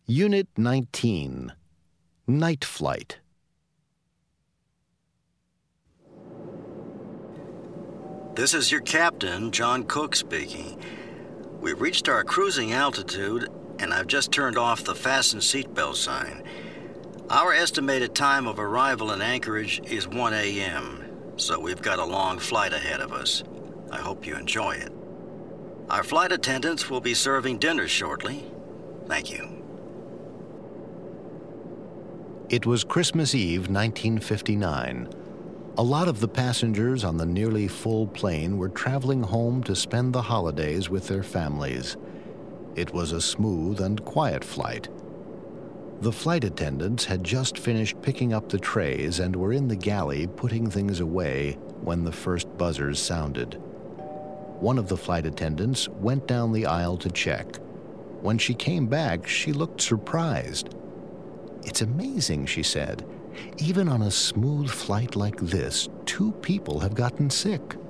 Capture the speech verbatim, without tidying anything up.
Unit nineteen, Night Flight. This is your captain, John Cook speaking. We've reached our cruising altitude, and I've just turned off the fasten seatbelt sign. Our estimated time of arrival in Anchorage is one a m, so we've got a long flight ahead of us. I hope you enjoy it. Our flight attendants will be serving dinner shortly. Thank you. It was Christmas Eve, nineteen fifty-nine. A lot of the passengers on the nearly full plane were traveling home to spend the holidays with their families. It was a smooth and quiet flight. The flight attendants had just finished picking up the trays and were in the galley putting things away when the first buzzers sounded. One of the flight attendants went down the aisle to check. When she came back, she looked surprised. "It's amazing," she said. "Even on a smooth flight like this, two people have gotten sick."